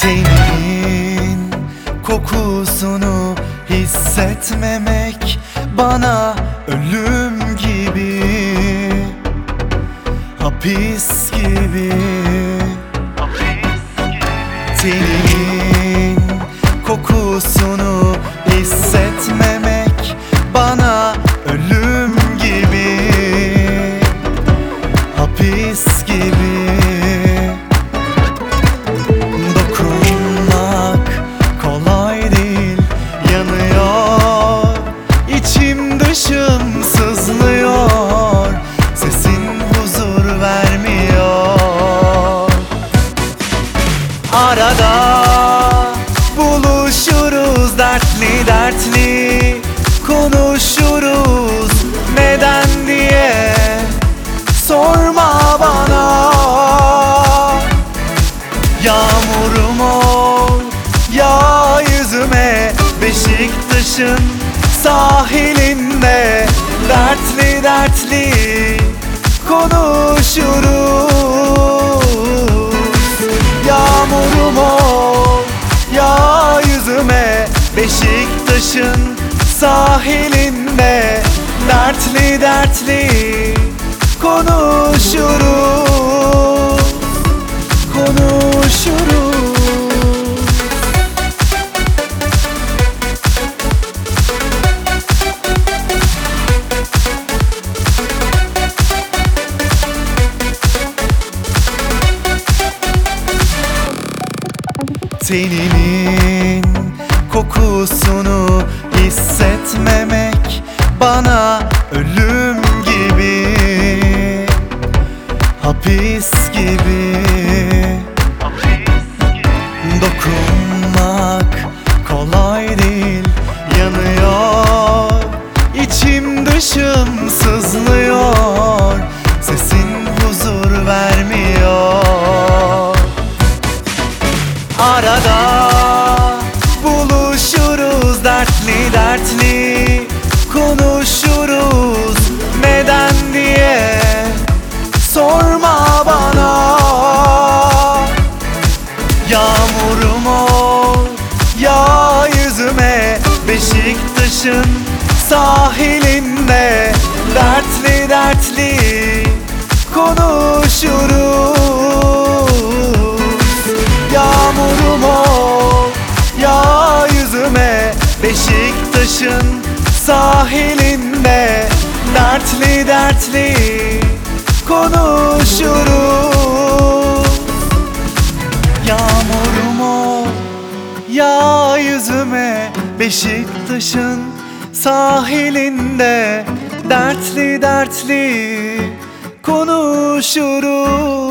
Teninin kokusunu hissetmemek bana ölüm gibi, hapis gibi. Teninin kokusunu hissetmemek bana ölüm gibi, hapis gibi. Dokunmak kolay değil, yanıyor, içim dışım sızlıyor, sesin huzur vermiyor. Arada buluşuruz, dertli dertli konuşuruz, neden diye sorma bana. Yağmurum ol, yağ yüzüme, Beşiktaş'ın sahilinde dertli dertli konuşuruz. Yağmurum ol, yağ yüzüme, Beşiktaş'ın sahilinde dertli dertli konuşuruz, konuşuruz. Teninin kokusunu hissetmemek bana ölüm gibi, hapis gibi. Dokunmak kolay değil, yanıyor, içim dışım sızlıyor, sesin huzur vermiyor. Arada buluşuruz, dertli dertli konuşuruz, neden diye sorma bana. Yağmurum ol, yağ yüzüme, Beşiktaş'ın sahilinde dertli dertli konuşuruz. Yağmurum ol, yağ yüzüme, Beşiktaş'ın sahilinde dertli dertli konuşuruz. Yağmurum ol, yağ yüzüme, Beşiktaş'ın sahilinde dertli dertli konuşuruz.